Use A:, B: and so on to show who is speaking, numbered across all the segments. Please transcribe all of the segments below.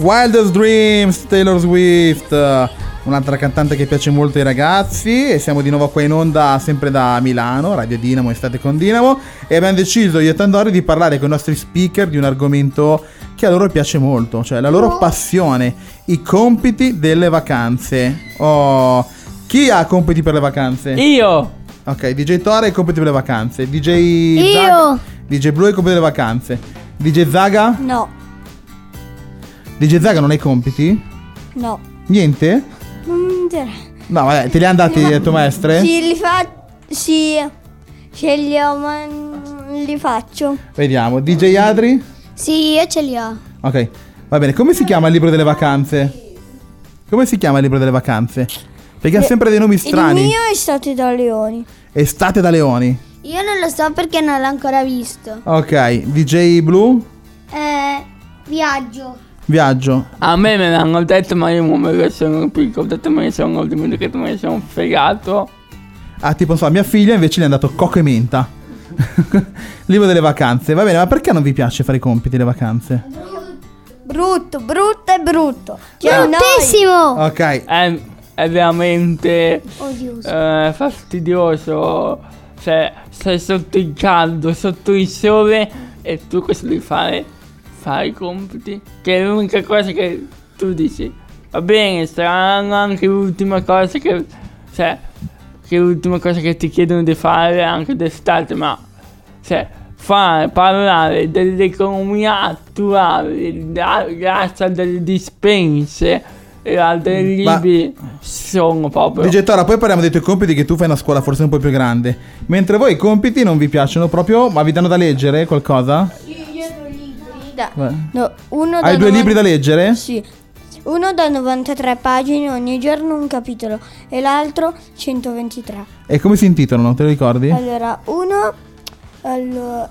A: Wildest Dreams, Taylor Swift, un'altra cantante che piace molto ai ragazzi. E siamo di nuovo qua in onda, sempre da Milano, Radio Dinamo, Estate con Dinamo. E abbiamo deciso io e Tandori di parlare con i nostri speaker di un argomento che a loro piace molto, cioè la loro passione, i compiti delle vacanze. Oh, chi ha compiti per le vacanze?
B: Io.
A: Ok, DJ Tora i compiti per le vacanze. DJ
C: Io.
A: Zaga, DJ Blue i compiti delle vacanze. DJ Zaga?
C: No.
A: DJ Zaga non hai compiti?
C: No.
A: Niente?
C: Non mi interessa.
A: No, vabbè, te li hanno dati le tue maestre?
C: Sì, li sì. Ce li ho, ma non li faccio.
A: Vediamo, DJ Adri?
C: Sì, io ce li ho.
A: Ok, va bene, come si chiama il libro delle vacanze? Come si chiama il libro delle vacanze? Perché ha sempre dei nomi strani.
C: Il mio è Estate da Leoni.
A: Estate da Leoni.
C: Io non lo so perché non l'ho ancora visto.
A: Ok, DJ Blue?
C: Viaggio.
A: Viaggio.
B: A me l'hanno detto, ma io non me lo sono piccolo. Ho detto, me ne sono dimenticato, me ne sono fregato.
A: Ah, tipo, non so, mia figlia invece le è andato cocco e menta. Libro delle vacanze. Va bene, ma perché non vi piace fare i compiti delle vacanze?
C: Brutto e brutto. Bruttissimo.
A: Ok.
B: È veramente
C: Odioso.
B: fastidioso. Cioè, stai sotto il caldo, sotto il sole e tu cosa devi fare? Fare i compiti. Che è l'unica cosa che tu dici. Va bene, saranno anche l'ultima cosa che... Cioè, che è l'ultima cosa che ti chiedono di fare anche d'estate, ma... Cioè, parlare dell'economia attuale, grazie a delle dispense e a dei libri, sono proprio...
A: DJ Tora, poi parliamo dei tuoi compiti che tu fai in una scuola forse un po' più grande. Mentre voi i compiti non vi piacciono proprio, ma vi danno da leggere qualcosa?
C: Io ho
A: Beh.
C: No, uno
A: Hai due libri da leggere?
C: Sì. Uno da 93 pagine, ogni giorno un capitolo, e l'altro 123.
A: E come si intitolano, te lo ricordi?
C: Allora, uno... Allora...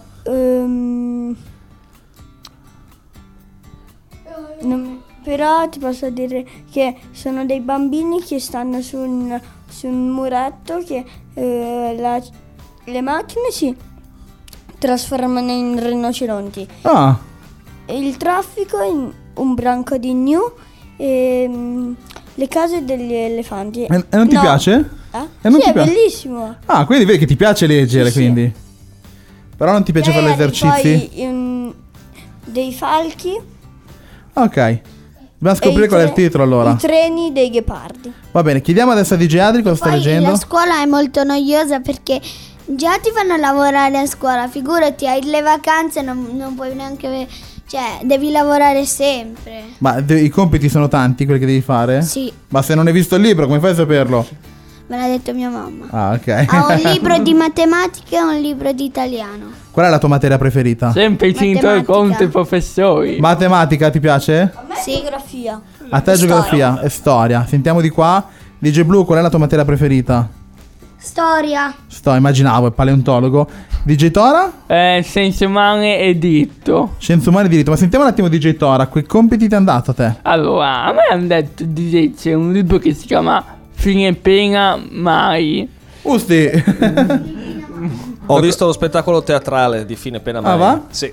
C: però ti posso dire che sono dei bambini che stanno su un muretto che le macchine si trasformano in rinoceronti.
A: Ah,
C: Il traffico in un branco di gnu e le case degli elefanti.
A: e non ti piace?
C: Eh?
A: non
C: Sì,
A: ti
C: è
A: piace?
C: bellissimo.
A: Ah, quindi vedi che ti piace leggere,
C: Sì,
A: quindi. Però non ti piace fare gli esercizi?
C: Poi dei falchi.
A: Ok. Dobbiamo scoprire
C: e
A: qual è il titolo allora.
C: I treni dei ghepardi.
A: Va bene, chiediamo adesso a DJ Adri cosa sta leggendo.
D: La scuola è molto noiosa perché già ti fanno lavorare a scuola, figurati, hai le vacanze, non puoi neanche, cioè devi lavorare sempre.
A: Ma i compiti sono tanti quelli che devi fare?
D: Sì,
A: Ma se non hai visto il libro, come fai a saperlo?
D: me l'ha detto mia mamma.
A: Ah, ok.
D: Ha un libro di matematica e un libro di italiano.
A: Qual è la tua materia preferita?
B: Sempre i genitori
D: Matematica.
B: contro i professori.
A: Matematica ti piace?
D: Sì.
C: Geografia.
A: A te geografia e storia. Sentiamo di qua. DJ Blue, qual è la tua materia preferita?
D: Storia.
A: Immaginavo, è paleontologo. DJ Tora?
B: Scienze umane e diritto.
A: Scienze umane e diritto. Ma sentiamo un attimo DJ Tora, quei compiti ti hanno dato a te?
B: Allora, a me hanno detto di c'è un libro che si chiama Fine pena mai.
A: Usti.
E: Ho visto lo spettacolo teatrale di Fine pena mai.
A: Ah, va?
E: Sì.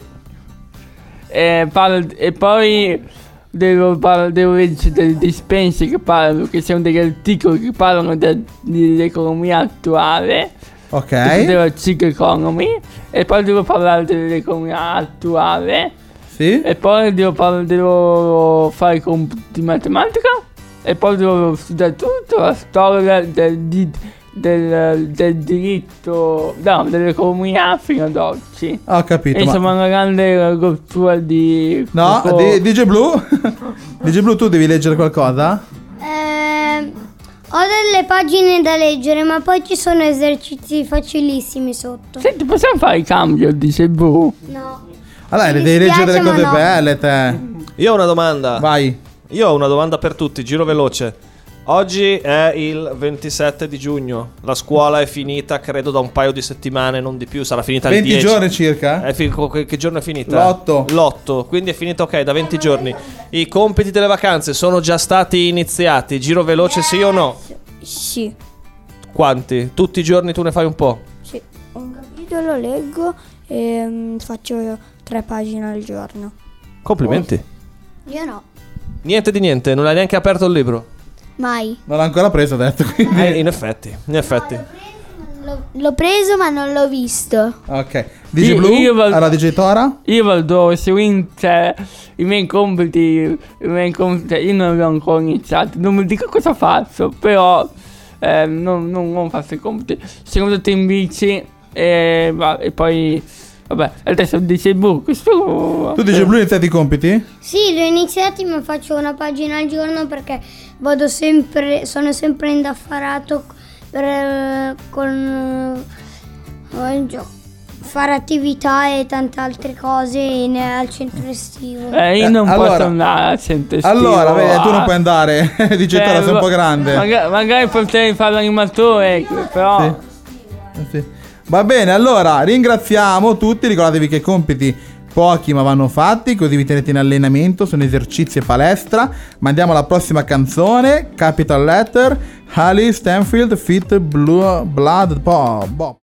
B: E poi devo leggere delle dispense che sono degli articoli che parlano dell'economia attuale.
A: Ok.
B: Della Chic Economy. E poi devo parlare dell'economia attuale.
A: Sì.
B: E poi devo fare i compiti di matematica. E poi devo studiare tutta la storia del diritto, no, dell'economia fino ad oggi.
A: Ho capito.
B: E insomma una grande rottura di...
A: No, DJ Blue? DJ Blue, tu devi leggere qualcosa?
D: Ho delle pagine da leggere, ma poi ci sono esercizi facilissimi sotto.
B: Senti, possiamo fare il cambio, dice Boo?
D: No.
A: Allora,
D: Mi
A: devi leggere delle
D: dispiace,
A: cose
D: ma no.
A: belle, te.
E: Io ho una domanda.
A: Vai.
E: Io ho una domanda per tutti, giro veloce. Oggi è il 27 di giugno. La scuola è finita, credo, da un paio di settimane, non di più. Sarà finita il
A: 20
E: 10.
A: giorni circa?
E: Che giorno è finita?
A: L'8.
E: Quindi è finita, ok, da 20 giorni. I compiti delle vacanze sono già stati iniziati. Giro veloce, sì o no?
C: Sì.
E: Quanti? Tutti i giorni tu ne fai un po'?
C: Sì. Un capitolo leggo e faccio 3 pagine al giorno.
E: Complimenti.
D: Io no.
E: Niente di niente, non hai neanche aperto il libro.
D: Mai.
A: Non l'ha ancora preso, ha detto. Quindi.
E: In effetti.
D: L'ho preso ma non l'ho visto.
A: Ok. DJ Blue, alla DJ Tora?
B: Io vado su i miei compiti, io non li ho ancora iniziati, non mi dico cosa faccio, però non faccio i compiti. Sono andato in bici e poi, vabbè, adesso DJ Blue, questo...
A: Tu DJ Blue hai iniziato i compiti?
F: Sì, li ho iniziati, ma faccio una pagina al giorno perché sono sempre indaffarato con fare attività e tante altre cose al centro estivo.
B: Io non posso andare al centro estivo.
A: Allora, vedi, tu non puoi andare. DJ Tora, sei un po' grande.
B: Magari potrei fare l'animatore, però...
A: Sì. Va bene, allora ringraziamo tutti. Ricordatevi che i compiti pochi ma vanno fatti, così vi tenete in allenamento, sono esercizi e palestra. Mandiamo la prossima canzone, Capital Letter, Hailey Stenfield feat. Blood Bob.